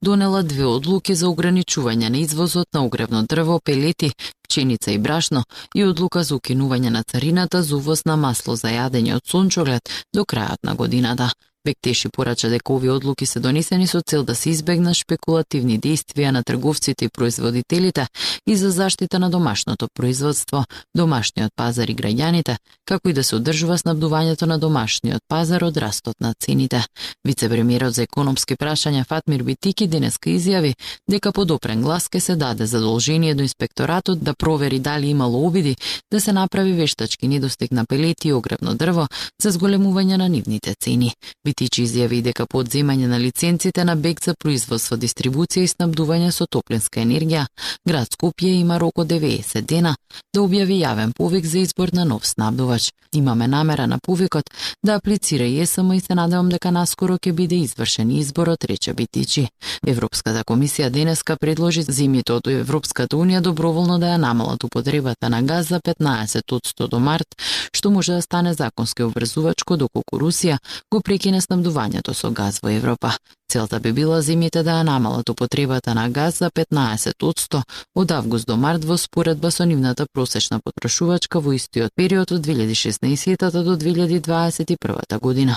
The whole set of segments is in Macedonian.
донела две одлуки за ограничување на извозот на огревно дрво, пелети, пченица и брашно и одлука за укинување на царината за увоз на масло за јадење од сончоглед до крајот на годината. Бектеши порача дека овие одлуки се донесени со цел да се избегнат шпекулативни действија на трговците и производителите и за заштита на домашното производство, домашниот пазар и граѓаните, како и да се одржува снабдувањето на домашниот пазар од растот на цените. Вице-премиерот за економски прашања Фатмир Битики денеска изјави дека под опрен глас ке се даде задолжение до инспекторатот да провери дали имало обиди да се направи вештачки недостиг на пелети и огревно дрво за зголемување на нивните цени. Битичи изјави дека по одземање на лиценците на БЕК за производство, дистрибуција и снабдување со топлинска енергија, град Скопје има рок од 90 дена да објави јавен повик за избор на нов снабдувач. Имаме намера на повикот да аплицира и ЕСМ и се надевам дека наскоро ќе биде извршен изборот, рече Битичи. Европската комисија денеска предложи земјите од Европската унија доброволно да ја намалат употребата на газ за 15% до март, што може да стане законски обврзувачко доколку Русија го прекине снабдувањето со газ во Европа. Целта би била земјите да ја намалат употребата на газ за 15% од август до март во споредба со нивната просечна потрошувачка во истиот период од 2016 до 2021 година.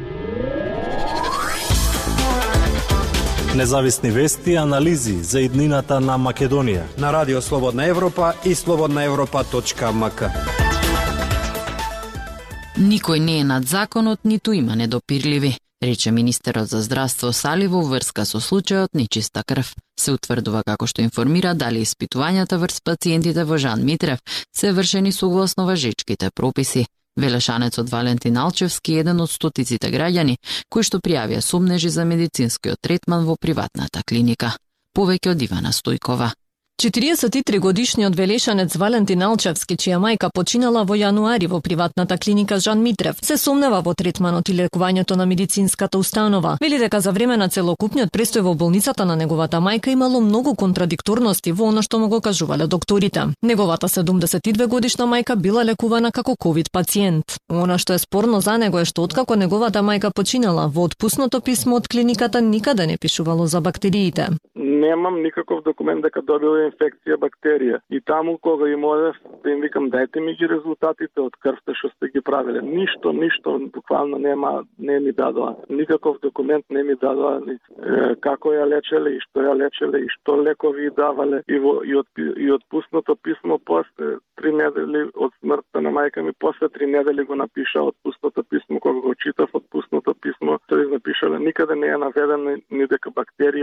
Независни вести и анализи за иднината на Македонија на Радио Слободна Европа и slobodnaevropa.mk. Никој не е над законот, ниту има недопирливи, рече министерот за здравство Сали во врска со случајот нечиста крв. Се утврдува како што информира дали испитувањата врз пациентите во Жан Митрев се вршени согласно важечките прописи. Велешанецот Валентин Алчевски е еден од стотиците граѓани кои што пријавија сомнежи за медицинскиот третман во приватната клиника. Повеќе од Ивана Стојкова. 43-годишниот велешанец Валентин Алчевски, чија мајка починала во јануари во приватната клиника Жан Митрев, се сомнева во третманот и лекувањето на медицинската установа. Вели дека за време на целокупниот престој во болницата на неговата мајка имало многу контрадикторности во она што му го кажувале докторите. Неговата 72 годишна мајка била лекувана како ковид пациент. Она што е спорно за него е што откако неговата мајка починала, во отпусното писмо од клиниката никаде не пишувало за бактериите. Немам никаков документ дека добила инфекција бактерија. И таму кога им одев, да им викам дајте ми ги резултатите од крвта што сте ги правеле. Ништо буквално не ми дадоа. Никаков документ не ми дадоа како ја лечеле и што лекови давале и отпусното писмо после 3 недели од смртта на мајка ми, после 3 недели го напиша отпусното писмо, кога го читав отпусното писмо, тој напишале никаде не е наведено ни дека бактерија